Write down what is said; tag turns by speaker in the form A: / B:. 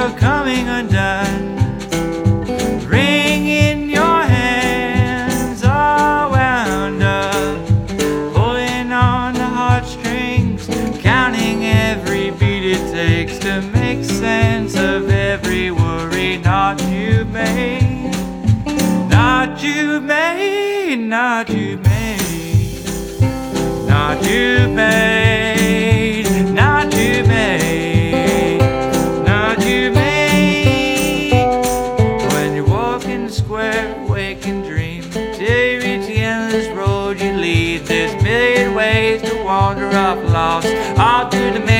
A: you're coming undone. Ring in your hands, all wound up, pulling on the heartstrings, counting every beat it takes to make sense of every worry. Not you made, not you made, not you made, not you made, not you made, not you made. When you're walking the square, wake and dream, till you reach the endless road you lead. There's a million ways to wander off lost, all through the